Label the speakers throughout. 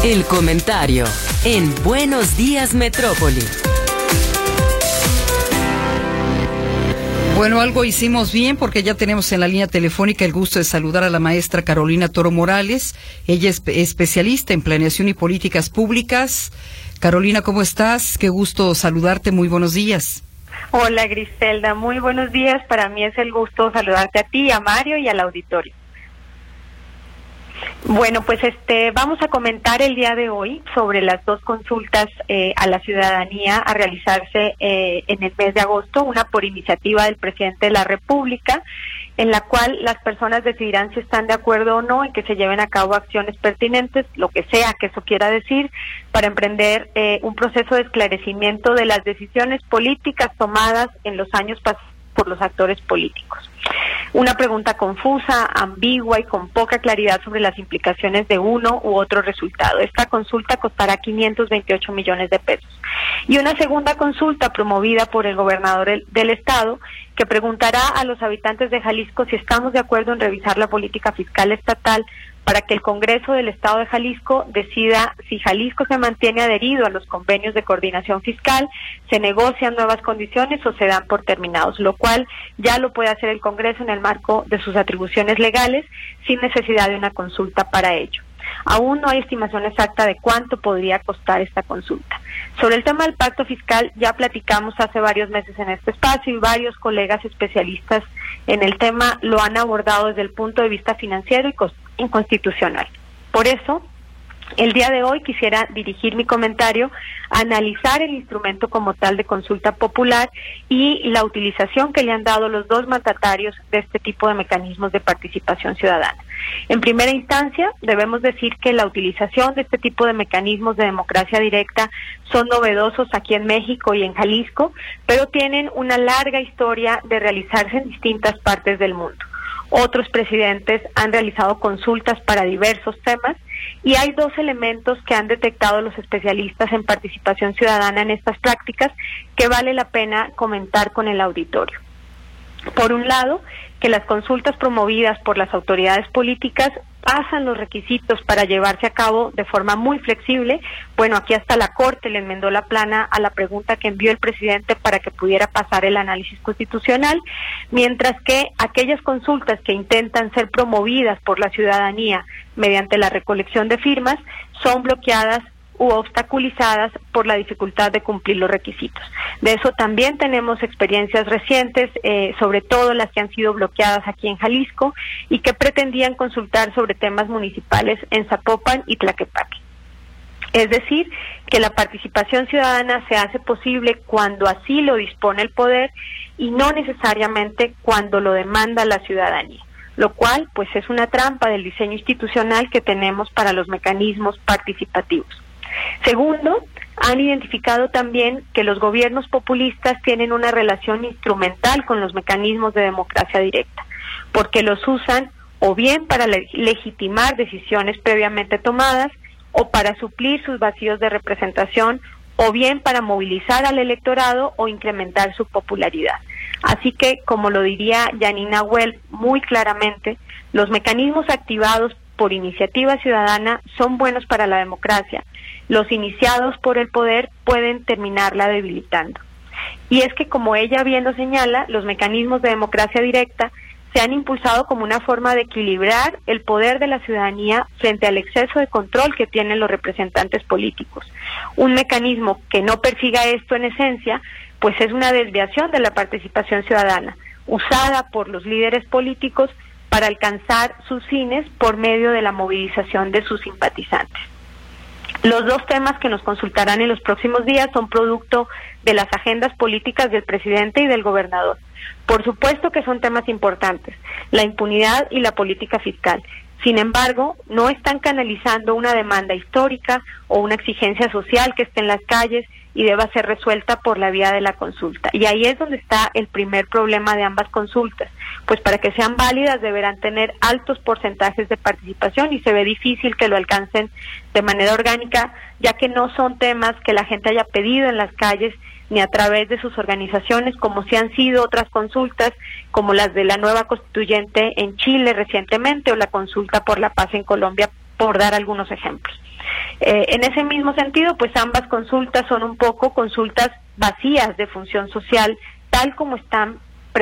Speaker 1: El comentario en Buenos Días Metrópoli.
Speaker 2: Bueno, algo hicimos bien porque ya tenemos en la línea telefónica el gusto de saludar a la maestra Carolina Toro Morales. Ella es especialista en planeación y políticas públicas. Carolina, ¿cómo estás? Qué gusto saludarte. Muy buenos días.
Speaker 3: Hola, Griselda. Muy buenos días. Para mí es el gusto saludarte a ti, a Mario y al auditorio. Bueno, pues vamos a comentar el día de hoy sobre las dos consultas a la ciudadanía a realizarse en el mes de agosto, una por iniciativa del presidente de la República, en la cual las personas decidirán si están de acuerdo o no en que se lleven a cabo acciones pertinentes, lo que sea que eso quiera decir, para emprender un proceso de esclarecimiento de las decisiones políticas tomadas en los años pasados por los actores políticos. Una pregunta confusa, ambigua y con poca claridad sobre las implicaciones de uno u otro resultado. Esta consulta costará 528 millones de pesos. Y una segunda consulta promovida por el gobernador del estado, que preguntará a los habitantes de Jalisco si estamos de acuerdo en revisar la política fiscal estatal para que el Congreso del Estado de Jalisco decida si Jalisco se mantiene adherido a los convenios de coordinación fiscal, se negocian nuevas condiciones o se dan por terminados, lo cual ya lo puede hacer el Congreso en el marco de sus atribuciones legales sin necesidad de una consulta para ello. Aún no hay estimación exacta de cuánto podría costar esta consulta. Sobre el tema del pacto fiscal ya platicamos hace varios meses en este espacio y varios colegas especialistas en el tema lo han abordado desde el punto de vista financiero y constitucional. Por eso, el día de hoy quisiera dirigir mi comentario a analizar el instrumento como tal de consulta popular y la utilización que le han dado los dos mandatarios de este tipo de mecanismos de participación ciudadana. En primera instancia, debemos decir que la utilización de este tipo de mecanismos de democracia directa son novedosos aquí en México y en Jalisco, pero tienen una larga historia de realizarse en distintas partes del mundo. Otros presidentes han realizado consultas para diversos temas y hay dos elementos que han detectado los especialistas en participación ciudadana en estas prácticas que vale la pena comentar con el auditorio. Por un lado, que las consultas promovidas por las autoridades políticas pasan los requisitos para llevarse a cabo de forma muy flexible. Bueno, aquí hasta la Corte le enmendó la plana a la pregunta que envió el presidente para que pudiera pasar el análisis constitucional, mientras que aquellas consultas que intentan ser promovidas por la ciudadanía mediante la recolección de firmas son bloqueadas u obstaculizadas por la dificultad de cumplir los requisitos. De eso también tenemos experiencias recientes, sobre todo las que han sido bloqueadas aquí en Jalisco y que pretendían consultar sobre temas municipales en Zapopan y Tlaquepaque. Es decir, que la participación ciudadana se hace posible cuando así lo dispone el poder y no necesariamente cuando lo demanda la ciudadanía, lo cual pues es una trampa del diseño institucional que tenemos para los mecanismos participativos. Segundo, han identificado también que los gobiernos populistas tienen una relación instrumental con los mecanismos de democracia directa, porque los usan o bien para legitimar decisiones previamente tomadas, o para suplir sus vacíos de representación, o bien para movilizar al electorado o incrementar su popularidad. Así que, como lo diría Janine Ahuel muy claramente, los mecanismos activados por iniciativa ciudadana son buenos para la democracia. Los iniciados por el poder pueden terminarla debilitando. Y es que, como ella bien lo señala, los mecanismos de democracia directa se han impulsado como una forma de equilibrar el poder de la ciudadanía frente al exceso de control que tienen los representantes políticos. Un mecanismo que no persiga esto en esencia, pues es una desviación de la participación ciudadana, usada por los líderes políticos para alcanzar sus fines por medio de la movilización de sus simpatizantes. Los dos temas que nos consultarán en los próximos días son producto de las agendas políticas del presidente y del gobernador. Por supuesto que son temas importantes, la impunidad y la política fiscal. Sin embargo, no están canalizando una demanda histórica o una exigencia social que esté en las calles y deba ser resuelta por la vía de la consulta. Y ahí es donde está el primer problema de ambas consultas, pues para que sean válidas deberán tener altos porcentajes de participación y se ve difícil que lo alcancen de manera orgánica, ya que no son temas que la gente haya pedido en las calles ni a través de sus organizaciones, como sí han sido otras consultas, como las de la nueva constituyente en Chile recientemente o la consulta por la paz en Colombia, por dar algunos ejemplos. En ese mismo sentido, pues ambas consultas son un poco consultas vacías de función social, tal como están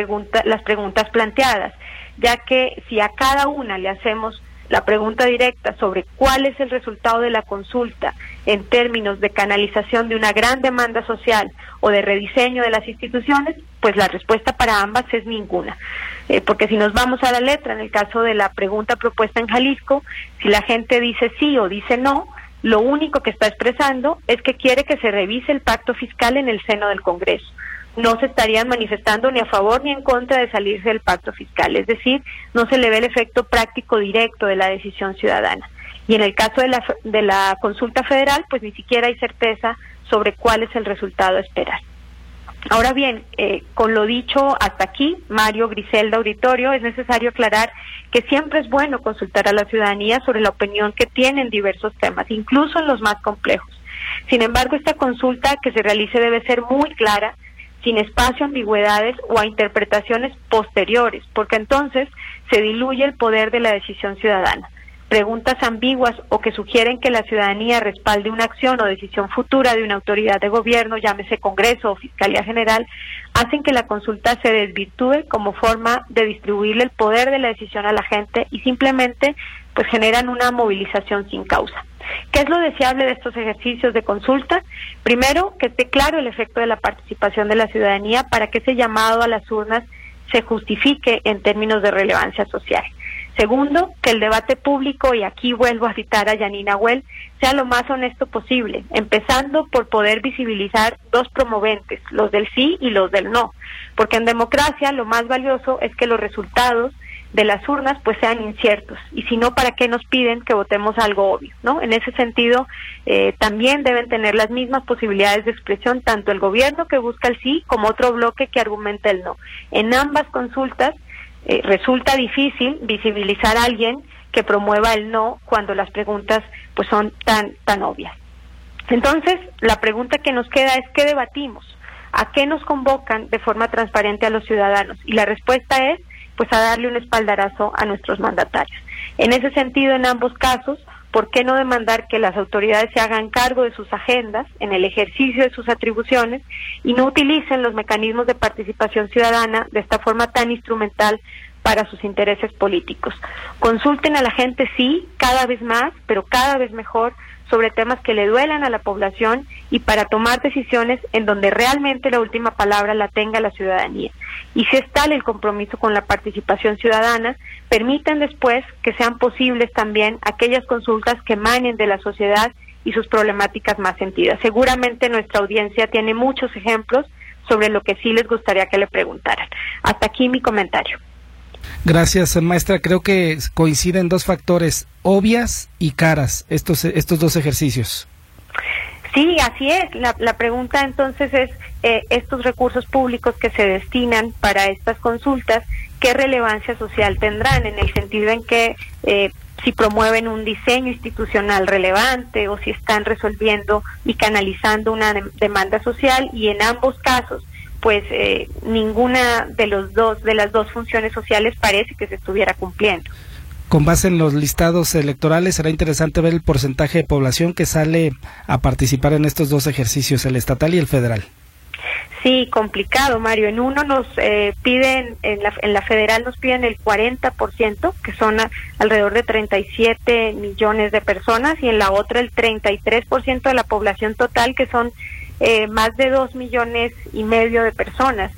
Speaker 3: las preguntas planteadas, ya que si a cada una le hacemos la pregunta directa sobre cuál es el resultado de la consulta en términos de canalización de una gran demanda social o de rediseño de las instituciones, pues la respuesta para ambas es ninguna. Porque si nos vamos a la letra, en el caso de la pregunta propuesta en Jalisco, si la gente dice sí o dice no, lo único que está expresando es que quiere que se revise el pacto fiscal en el seno del Congreso. No se estarían manifestando ni a favor ni en contra de salirse del pacto fiscal, es decir, no se le ve el efecto práctico directo de la decisión ciudadana. Y en el caso de la consulta federal, pues ni siquiera hay certeza sobre cuál es el resultado a esperar. Ahora bien, con lo dicho hasta aquí, Mario, Griselda, auditorio, es necesario aclarar que siempre es bueno consultar a la ciudadanía sobre la opinión que tiene en diversos temas, incluso en los más complejos. Sin embargo, esta consulta que se realice debe ser muy clara, sin espacio a ambigüedades o a interpretaciones posteriores, porque entonces se diluye el poder de la decisión ciudadana. Preguntas ambiguas o que sugieren que la ciudadanía respalde una acción o decisión futura de una autoridad de gobierno, llámese Congreso o Fiscalía General, hacen que la consulta se desvirtúe como forma de distribuirle el poder de la decisión a la gente y simplemente pues generan una movilización sin causa. ¿Qué es lo deseable de estos ejercicios de consulta? Primero, que esté claro el efecto de la participación de la ciudadanía para que ese llamado a las urnas se justifique en términos de relevancia social. Segundo, que el debate público, y aquí vuelvo a citar a Yanina Huel, sea lo más honesto posible, empezando por poder visibilizar dos promoventes, los del sí y los del no, porque en democracia lo más valioso es que los resultados de las urnas pues sean inciertos, y si no, ¿para qué nos piden que votemos algo obvio, ¿no? En ese sentido, también deben tener las mismas posibilidades de expresión tanto el gobierno que busca el sí como otro bloque que argumenta el no. En ambas consultas resulta difícil visibilizar a alguien que promueva el no cuando las preguntas pues son tan obvias. Entonces, la pregunta que nos queda es ¿qué debatimos? ¿A qué nos convocan de forma transparente a los ciudadanos? Y la respuesta es pues a darle un espaldarazo a nuestros mandatarios. En ese sentido, en ambos casos, ¿por qué no demandar que las autoridades se hagan cargo de sus agendas en el ejercicio de sus atribuciones y no utilicen los mecanismos de participación ciudadana de esta forma tan instrumental para sus intereses políticos? Consulten a la gente, sí, cada vez más, pero cada vez mejor, sobre temas que le duelan a la población y para tomar decisiones en donde realmente la última palabra la tenga la ciudadanía. Y si es tal el compromiso con la participación ciudadana, permitan después que sean posibles también aquellas consultas que emanen de la sociedad y sus problemáticas más sentidas. Seguramente nuestra audiencia tiene muchos ejemplos sobre lo que sí les gustaría que le preguntaran. Hasta aquí mi comentario.
Speaker 4: Gracias, maestra. Creo que coinciden dos factores, obvias y caras, estos dos ejercicios.
Speaker 3: Sí, así es. La pregunta entonces es, estos recursos públicos que se destinan para estas consultas, ¿qué relevancia social tendrán? En el sentido en que si promueven un diseño institucional relevante o si están resolviendo y canalizando una demanda social, y en ambos casos pues ninguna de las dos funciones sociales parece que se estuviera cumpliendo.
Speaker 4: Con base en los listados electorales, será interesante ver el porcentaje de población que sale a participar en estos dos ejercicios, el estatal y el federal.
Speaker 3: Sí, complicado, Mario. En uno nos piden, en la federal nos piden el 40%, que son alrededor de 37 millones de personas, y en la otra el 33% de la población total, que son más de 2,5 millones de personas.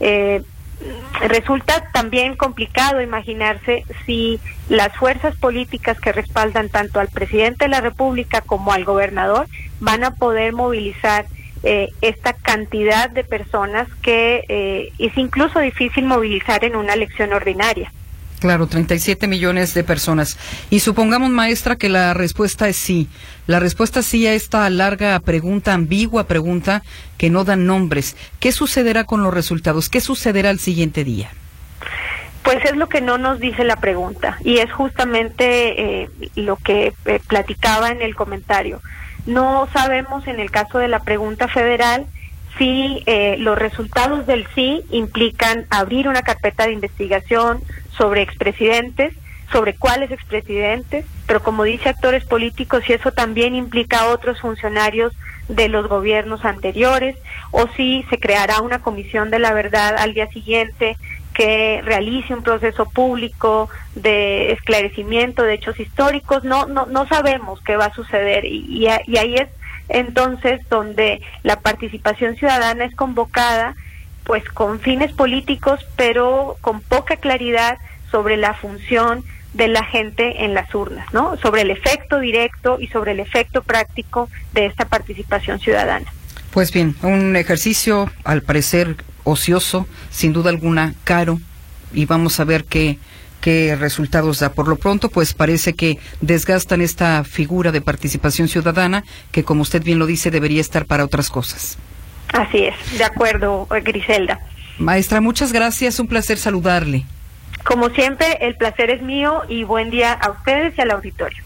Speaker 3: Resulta también complicado imaginarse si las fuerzas políticas que respaldan tanto al presidente de la República como al gobernador van a poder movilizar esta cantidad de personas que es incluso difícil movilizar en una elección ordinaria.
Speaker 2: Claro, 37 millones de personas. Y supongamos, maestra, que la respuesta es sí. La respuesta sí a esta larga pregunta, ambigua pregunta, que no dan nombres. ¿Qué sucederá con los resultados? ¿Qué sucederá al siguiente día?
Speaker 3: Pues es lo que no nos dice la pregunta, y es justamente lo que platicaba en el comentario. No sabemos, en el caso de la pregunta federal, si los resultados del sí implican abrir una carpeta de investigación sobre expresidentes, sobre cuáles expresidentes, pero como dice actores políticos, si eso también implica a otros funcionarios de los gobiernos anteriores, o si se creará una comisión de la verdad al día siguiente que realice un proceso público de esclarecimiento de hechos históricos. No sabemos qué va a suceder, y ahí es entonces donde la participación ciudadana es convocada, pues con fines políticos, pero con poca claridad sobre la función de la gente en las urnas, ¿no? Sobre el efecto directo y sobre el efecto práctico de esta participación ciudadana.
Speaker 2: Pues bien, un ejercicio al parecer ocioso, sin duda alguna caro, y vamos a ver qué resultados da. Por lo pronto, pues parece que desgastan esta figura de participación ciudadana que, como usted bien lo dice, debería estar para otras cosas.
Speaker 3: Así es, de acuerdo, Griselda.
Speaker 2: Maestra, muchas gracias, un placer saludarle.
Speaker 3: Como siempre, el placer es mío y buen día a ustedes y al auditorio.